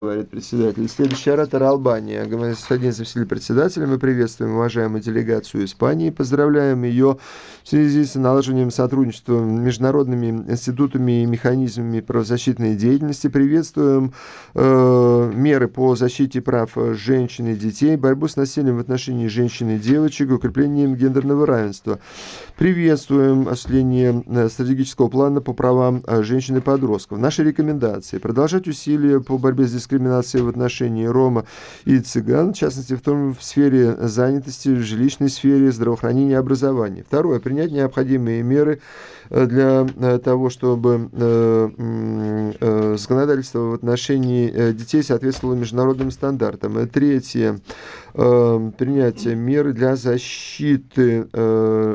Говорит председатель. Следующий оратор — Албания. Господин заместитель председателя, мы приветствуем уважаемую делегацию Испании, поздравляем ее в связи с налаживанием сотрудничества международными институтами и механизмами правозащитной деятельности, приветствуем меры по защите прав женщин и детей, борьбу с насилием в отношении женщин и девочек, укреплением гендерного равенства. Приветствуем осуществление стратегического плана по правам женщин и подростков. Наши рекомендации: продолжать усилия по борьбе с дискриминацией в отношении рома и цыган, в частности, в сфере занятости, в жилищной сфере, здравоохранения и образования. Второе. Принять необходимые меры для того, чтобы законодательство в отношении детей соответствовало международным стандартам. Третье. Принять меры для защиты